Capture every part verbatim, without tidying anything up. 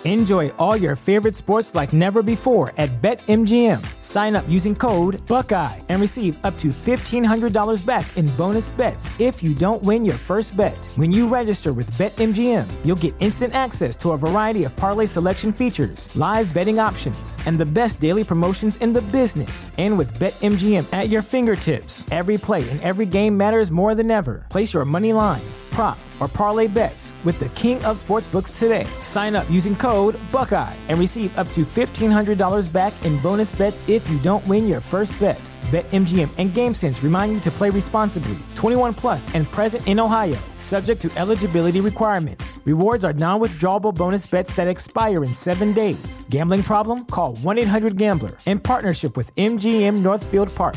Enjoy all your favorite sports like never before at BetMGM. Sign up using code Buckeye and receive up to fifteen hundred dollars back in bonus bets if you don't win your first bet. When you register with BetMGM, you'll get instant access to a variety of parlay selection features, live betting options, and the best daily promotions in the business. And with BetMGM at your fingertips, every play and every game matters more than ever. Place your money line, prop, or parlay bets with the king of sportsbooks today. Sign up using code Buckeye and receive up to fifteen hundred dollars back in bonus bets if you don't win your first bet. BetMGM and GameSense remind you to play responsibly. twenty-one plus and present in Ohio, subject to eligibility requirements. Rewards are non-withdrawable bonus bets that expire in seven days. Gambling problem? Call one eight hundred gambler in partnership with M G M Northfield Park.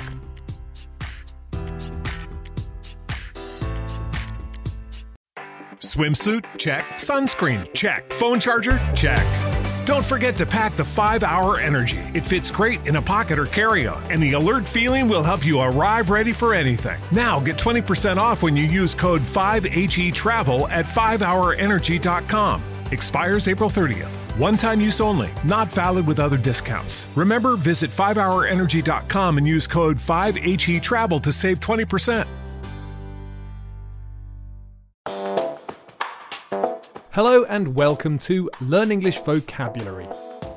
Swimsuit? Check. Sunscreen? Check. Phone charger? Check. Don't forget to pack the five hour Energy. It fits great in a pocket or carry-on, and the alert feeling will help you arrive ready for anything. Now get twenty percent off when you use code five H E Travel at five hour energy dot com. Expires April thirtieth. One-time use only. Not valid with other discounts. Remember, visit five hour energy dot com and use code five H E Travel to save twenty percent. Hello and welcome to Learn English Vocabulary.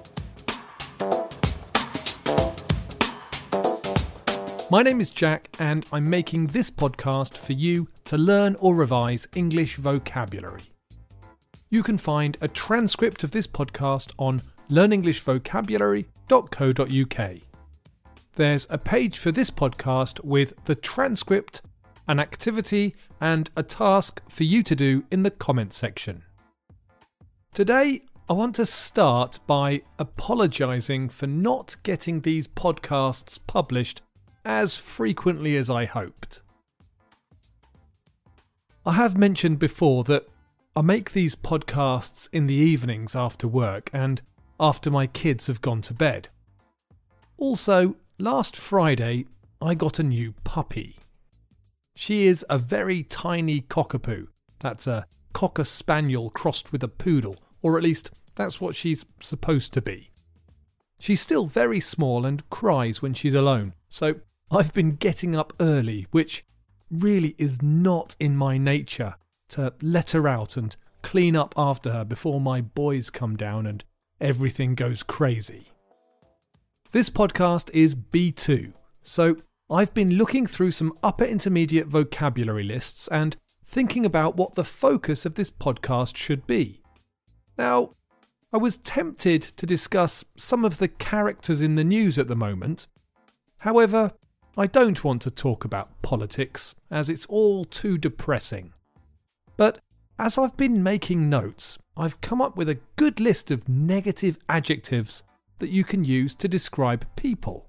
My name is Jack and I'm making this podcast for you to learn or revise English vocabulary. You can find a transcript of this podcast on learn english vocabulary dot co dot uk. There's a page for this podcast with the transcript, an activity and a task for you to do in the comments section. Today, I want to start by apologising for not getting these podcasts published as frequently as I hoped. I have mentioned before that I make these podcasts in the evenings after work and after my kids have gone to bed. Also, last Friday, I got a new puppy. She is a very tiny cockapoo. That's a Cocker Spaniel crossed with a poodle, or at least that's what she's supposed to be. She's still very small and cries when she's alone, so I've been getting up early, which really is not in my nature, to let her out and clean up after her before my boys come down and everything goes crazy. This podcast is B two, so I've been looking through some upper intermediate vocabulary lists and thinking about what the focus of this podcast should be. Now, I was tempted to discuss some of the characters in the news at the moment. However, I don't want to talk about politics, as it's all too depressing. But as I've been making notes, I've come up with a good list of negative adjectives that you can use to describe people.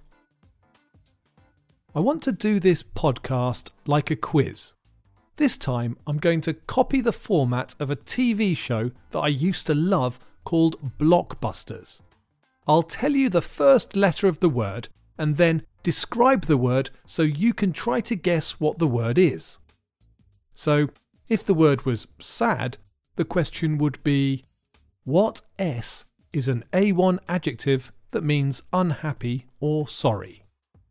I want to do this podcast like a quiz. This time, I'm going to copy the format of a T V show that I used to love called Blockbusters. I'll tell you the first letter of the word and then describe the word so you can try to guess what the word is. So, if the word was sad, the question would be, what S is an A one adjective that means unhappy or sorry?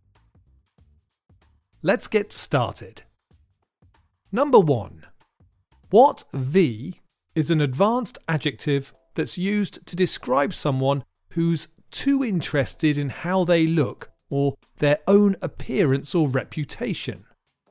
Let's get started. Number one. What V is an advanced adjective that's used to describe someone who's too interested in how they look or their own appearance or reputation?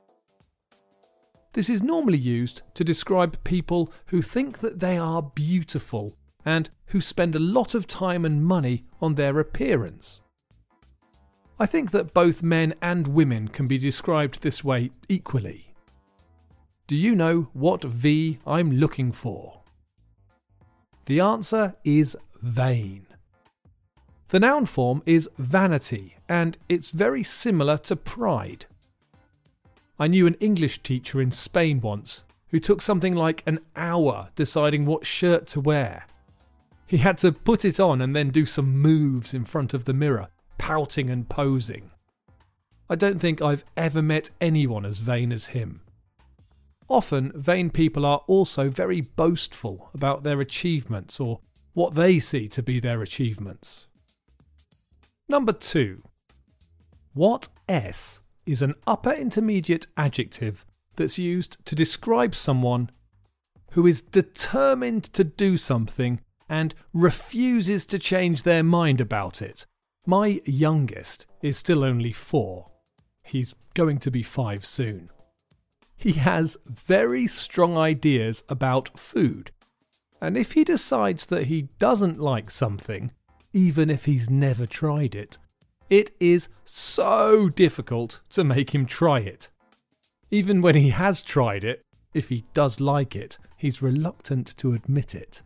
This is normally used to describe people who think that they are beautiful and who spend a lot of time and money on their appearance. I think that both men and women can be described this way equally. Do you know what V I'm looking for? The answer is vain. The noun form is vanity, and it's very similar to pride. I knew an English teacher in Spain once who took something like an hour deciding what shirt to wear. He had to put it on and then do some moves in front of the mirror, pouting and posing. I don't think I've ever met anyone as vain as him. Often, vain people are also very boastful about their achievements or what they see to be their achievements. Number two. What S is an upper intermediate adjective that's used to describe someone who is determined to do something and refuses to change their mind about it? My youngest is still only four. He's going to be five soon. He has very strong ideas about food, and if he decides that he doesn't like something, even if he's never tried it, it is so difficult to make him try it. Even when he has tried it, if he does like it, he's reluctant to admit it.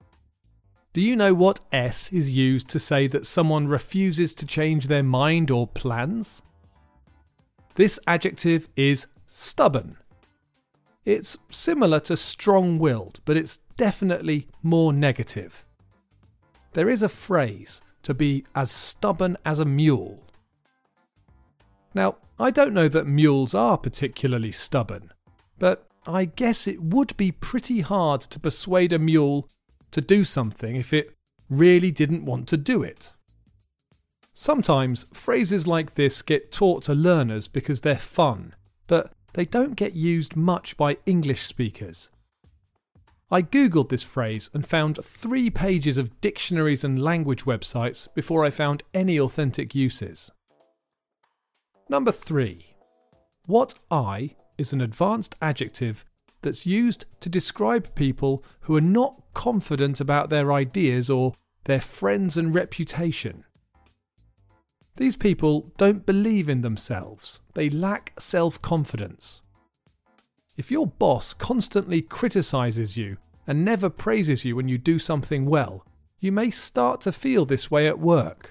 Do you know what S is used to say that someone refuses to change their mind or plans? This adjective is stubborn. It's similar to strong-willed, but it's definitely more negative. There is a phrase, to be as stubborn as a mule. Now, I don't know that mules are particularly stubborn, but I guess it would be pretty hard to persuade a mule to do something if it really didn't want to do it. Sometimes phrases like this get taught to learners because they're fun, but they don't get used much by English speakers. I googled this phrase and found three pages of dictionaries and language websites before I found any authentic uses. Number three. What I is an advanced adjective that's used to describe people who are not confident about their ideas or their friends and reputation. These people don't believe in themselves. They lack self-confidence. If your boss constantly criticizes you and never praises you when you do something well, you may start to feel this way at work.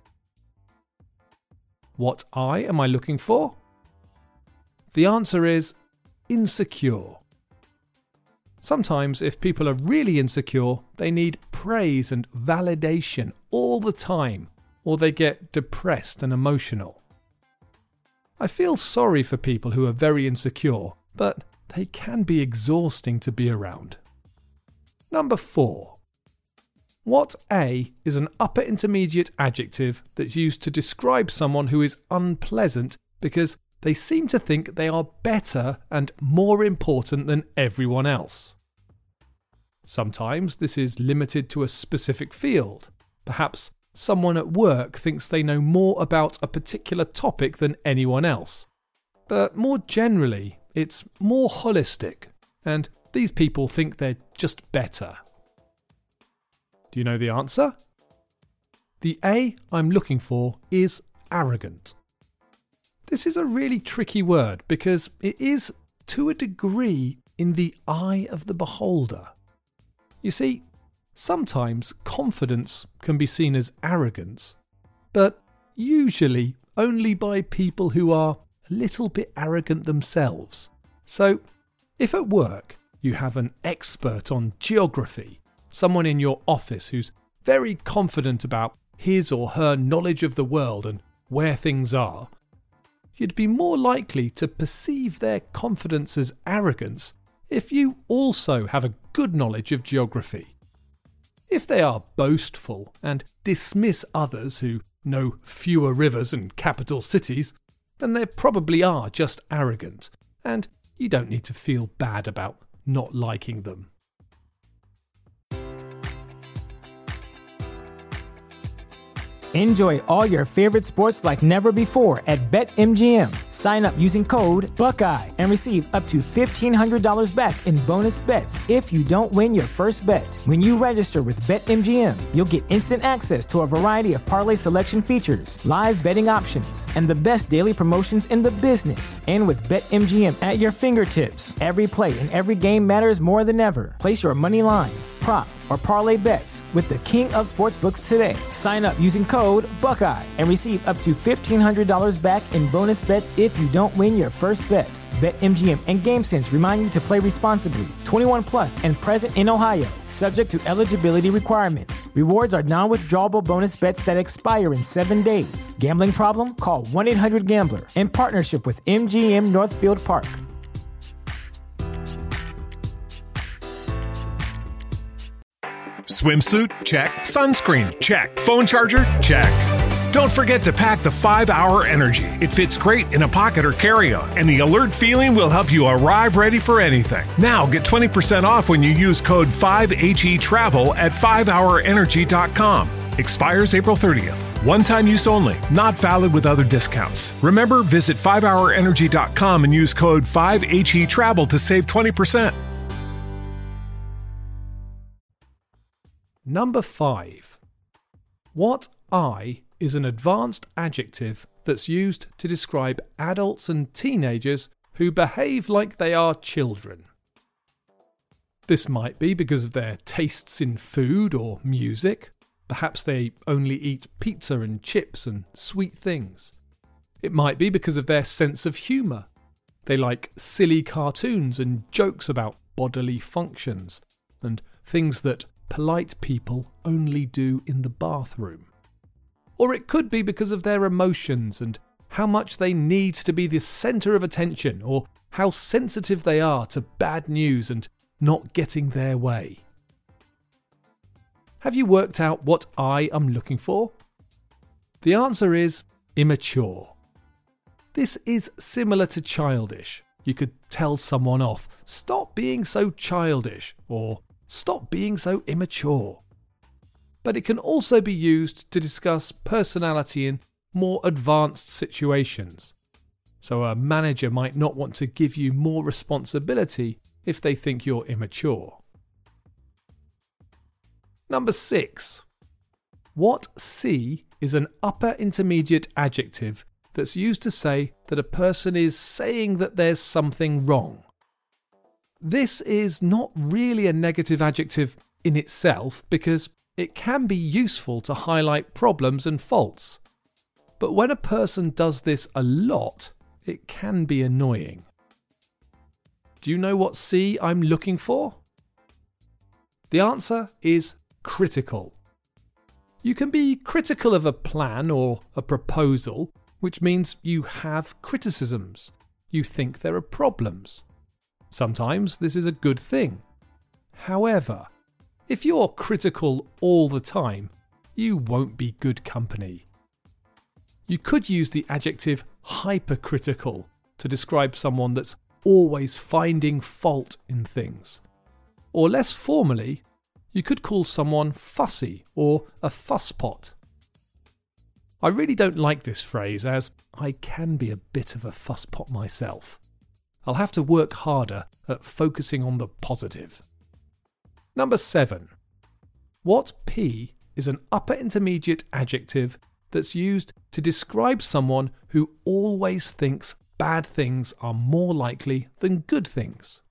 What I am I looking for? The answer is insecure. Sometimes, if people are really insecure, they need praise and validation all the time, or they get depressed and emotional. I feel sorry for people who are very insecure, but they can be exhausting to be around. Number four. What A is an upper intermediate adjective that's used to describe someone who is unpleasant because they seem to think they are better and more important than everyone else. Sometimes this is limited to a specific field. Perhaps someone at work thinks they know more about a particular topic than anyone else. But more generally, it's more holistic, and these people think they're just better. Do you know the answer? The A I'm looking for is arrogant. This is a really tricky word because it is, to a degree, in the eye of the beholder. You see, sometimes confidence can be seen as arrogance, but usually only by people who are a little bit arrogant themselves. So, if at work you have an expert on geography, someone in your office who's very confident about his or her knowledge of the world and where things are, you'd be more likely to perceive their confidence as arrogance if you also have a good knowledge of geography. If they are boastful and dismiss others who know fewer rivers and capital cities, then they probably are just arrogant, and you don't need to feel bad about not liking them. Enjoy all your favorite sports like never before at BetMGM. Sign up using code Buckeye and receive up to fifteen hundred dollars back in bonus bets if you don't win your first bet. When you register with BetMGM, you'll get instant access to a variety of parlay selection features, live betting options, and the best daily promotions in the business. And with BetMGM at your fingertips, every play and every game matters more than ever. Place your money line, prop, or parlay bets with the king of sportsbooks today. Sign up using code Buckeye and receive up to fifteen hundred dollars back in bonus bets if you don't win your first bet. BetMGM and GameSense remind you to play responsibly. twenty-one plus and present in Ohio, subject to eligibility requirements. Rewards are non-withdrawable bonus bets that expire in seven days. Gambling problem? Call one eight hundred gambler in partnership with M G M Northfield Park. Swimsuit? Check. Sunscreen? Check. Phone charger? Check. Don't forget to pack the five hour Energy. It fits great in a pocket or carry-on, and the alert feeling will help you arrive ready for anything. Now get twenty percent off when you use code five H E Travel at five hour energy dot com. Expires April thirtieth. One-time use only. Not valid with other discounts. Remember, visit five hour energy dot com and use code five H E Travel to save twenty percent. Number five. What I is an advanced adjective that's used to describe adults and teenagers who behave like they are children. This might be because of their tastes in food or music. Perhaps they only eat pizza and chips and sweet things. It might be because of their sense of humour. They like silly cartoons and jokes about bodily functions and things that polite people only do in the bathroom. Or it could be because of their emotions and how much they need to be the centre of attention, or how sensitive they are to bad news and not getting their way. Have you worked out what I am looking for? The answer is immature. This is similar to childish. You could tell someone off, "Stop being so childish," or "Stop being so immature." But it can also be used to discuss personality in more advanced situations. So a manager might not want to give you more responsibility if they think you're immature. Number six. What C is an upper intermediate adjective that's used to say that a person is saying that there's something wrong. This is not really a negative adjective in itself because it can be useful to highlight problems and faults. But when a person does this a lot, it can be annoying. Do you know what C I'm looking for? The answer is critical. You can be critical of a plan or a proposal, which means you have criticisms. You think there are problems. Sometimes this is a good thing. However, if you're critical all the time, you won't be good company. You could use the adjective hypercritical to describe someone that's always finding fault in things. Or less formally, you could call someone fussy or a fusspot. I really don't like this phrase, as I can be a bit of a fusspot myself. I'll have to work harder at focusing on the positive. Number seven. What P is an upper intermediate adjective that's used to describe someone who always thinks bad things are more likely than good things.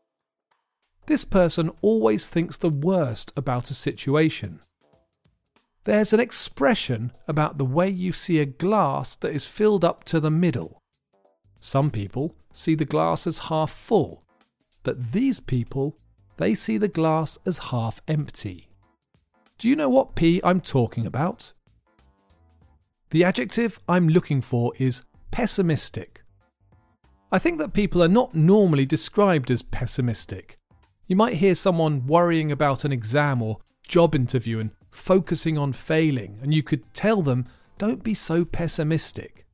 This person always thinks the worst about a situation. There's an expression about the way you see a glass that is filled up to the middle. Some people see the glass as half full, but these people, they see the glass as half empty. Do you know what P I'm talking about? The adjective I'm looking for is pessimistic. I think that people are not normally described as pessimistic. You might hear someone worrying about an exam or job interview and focusing on failing, and you could tell them, "Don't be so pessimistic."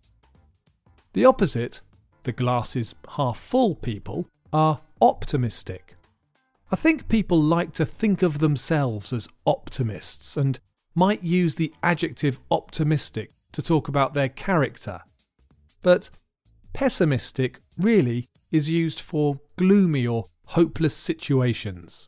The opposite, the glass is half full people, are optimistic. I think people like to think of themselves as optimists and might use the adjective optimistic to talk about their character. But pessimistic really is used for gloomy or hopeless situations.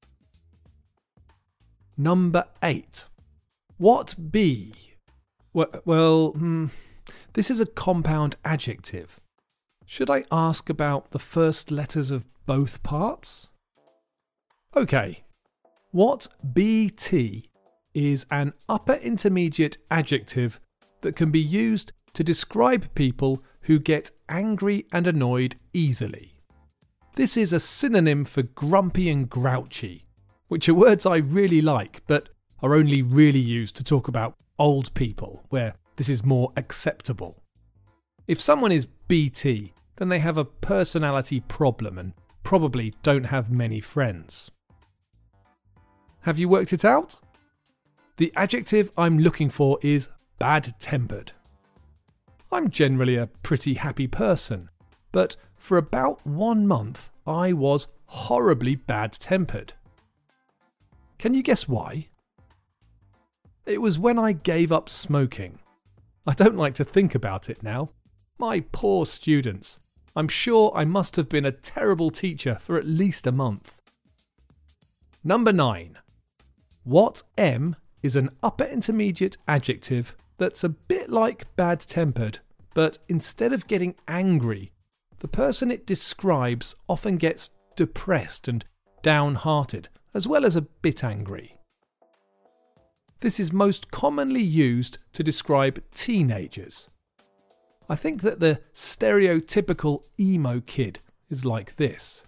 Number eight. What B? Well, well hmm, this is a compound adjective. Should I ask about the first letters of both parts? Okay. What B T is an upper intermediate adjective that can be used to describe people who get angry and annoyed easily. This is a synonym for grumpy and grouchy, which are words I really like, but are only really used to talk about old people, where this is more acceptable. If someone is B T, then they have a personality problem and probably don't have many friends. Have you worked it out? The adjective I'm looking for is bad-tempered. I'm generally a pretty happy person, but for about one month I was horribly bad-tempered. Can you guess why? It was when I gave up smoking. I don't like to think about it now. My poor students. I'm sure I must have been a terrible teacher for at least a month. Number nine. What M is an upper intermediate adjective that's a bit like bad-tempered, but instead of getting angry, the person it describes often gets depressed and downhearted, as well as a bit angry. This is most commonly used to describe teenagers. I think that the stereotypical emo kid is like this.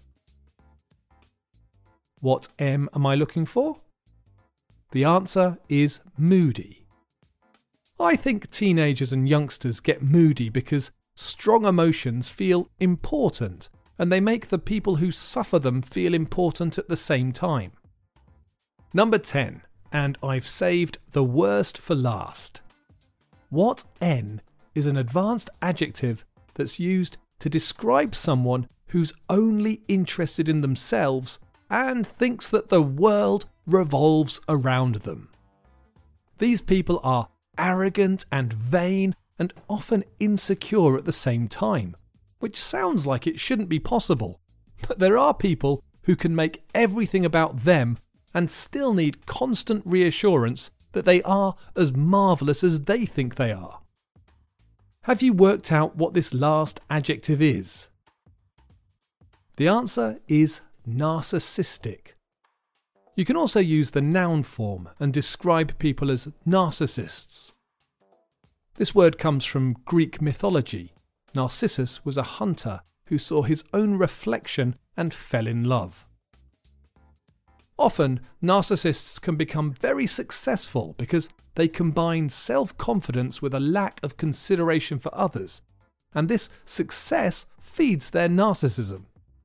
What M am I looking for? The answer is moody. I think teenagers and youngsters get moody because strong emotions feel important, and they make the people who suffer them feel important at the same time. Number ten, and I've saved the worst for last. What N is an advanced adjective that's used to describe someone who's only interested in themselves and thinks that the world revolves around them. These people are arrogant and vain and often insecure at the same time, which sounds like it shouldn't be possible, but there are people who can make everything about them and still need constant reassurance that they are as marvellous as they think they are. Have you worked out what this last adjective is? The answer is narcissistic. You can also use the noun form and describe people as narcissists. This word comes from Greek mythology. Narcissus was a hunter who saw his own reflection and fell in love. Often, narcissists can become very successful because they combine self-confidence with a lack of consideration for others, and this success feeds their narcissism.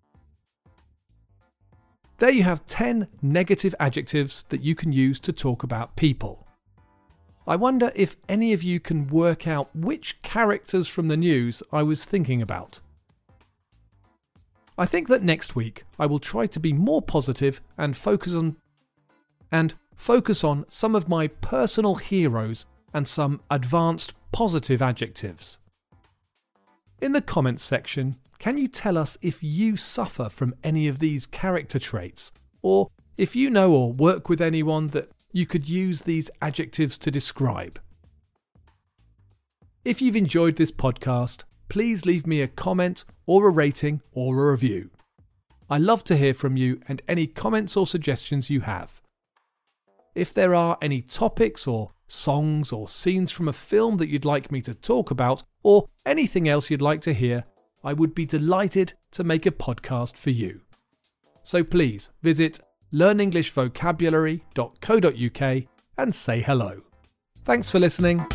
There you have ten negative adjectives that you can use to talk about people. I wonder if any of you can work out which characters from the news I was thinking about. I think that next week I will try to be more positive and focus on and focus on some of my personal heroes and some advanced positive adjectives. In the comments section, can you tell us if you suffer from any of these character traits, or if you know or work with anyone that you could use these adjectives to describe? If you've enjoyed this podcast, please leave me a comment or a rating or a review. I love to hear from you and any comments or suggestions you have. If there are any topics or songs or scenes from a film that you'd like me to talk about, or anything else you'd like to hear, I would be delighted to make a podcast for you. So please visit learn english vocabulary dot co dot uk and say hello. Thanks for listening.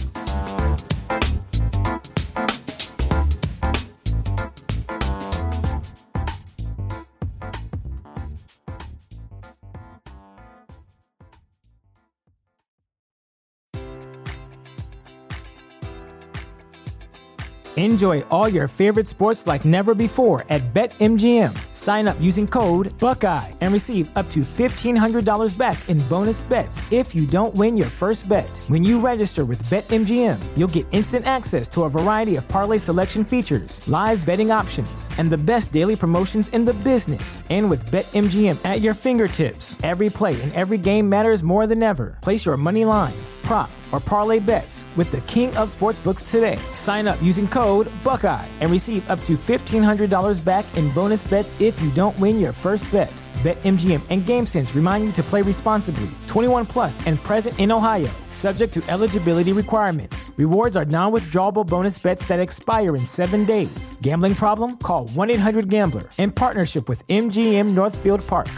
Enjoy all your favorite sports like never before at BetMGM. Sign up using code Buckeye and receive up to fifteen hundred dollars back in bonus bets if you don't win your first bet. When you register with BetMGM, you'll get instant access to a variety of parlay selection features, live betting options, and the best daily promotions in the business. And with BetMGM at your fingertips, every play and every game matters more than ever. Place your money line, prop, or parlay bets with the king of sportsbooks today. Sign up using code Buckeye and receive up to fifteen hundred dollars back in bonus bets if you don't win your first bet. BetMGM and GameSense remind you to play responsibly. twenty-one plus and present in Ohio, subject to eligibility requirements. Rewards are non-withdrawable bonus bets that expire in seven days. Gambling problem? Call one eight hundred gambler in partnership with M G M Northfield Park.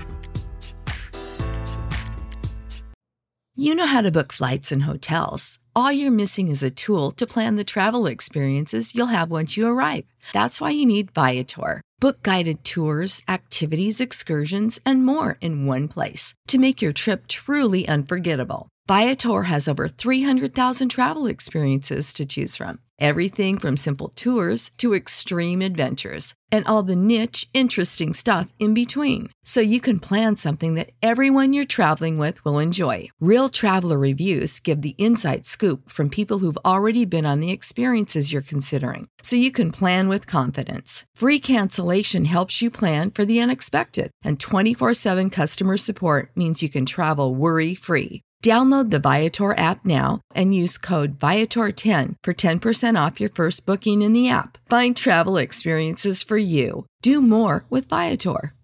You know how to book flights and hotels. all you're missing is a tool to plan the travel experiences you'll have once you arrive. That's why you need Viator. Book guided tours, activities, excursions, and more in one place to make your trip truly unforgettable. Viator has over three hundred thousand travel experiences to choose from. Everything from simple tours to extreme adventures and all the niche, interesting stuff in between. So you can plan something that everyone you're traveling with will enjoy. Real traveler reviews give the inside scoop from people who've already been on the experiences you're considering. So you can plan with confidence. Free cancellation helps you plan for the unexpected. And twenty-four seven customer support means you can travel worry-free. Download the Viator app now and use code Viator ten for ten percent off your first booking in the app. Find travel experiences for you. Do more with Viator.